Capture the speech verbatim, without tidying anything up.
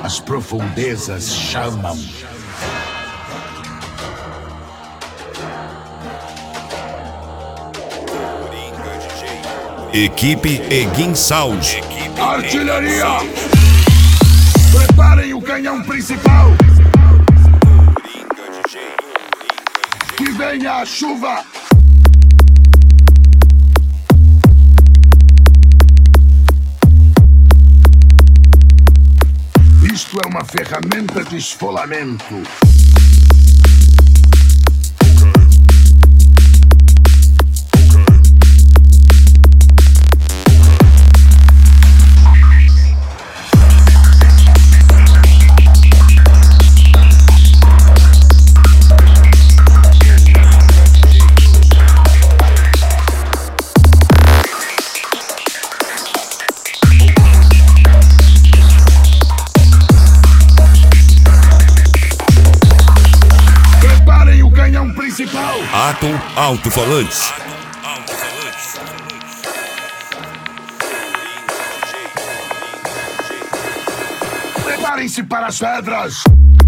As profundezas chamam. Equipe Eguin Sound. Artilharia! Preparem o canhão principal! Que venha a chuva! Isto é uma ferramenta de esfolamento. Atom Alto-Falantes. Preparem-se para as pedras!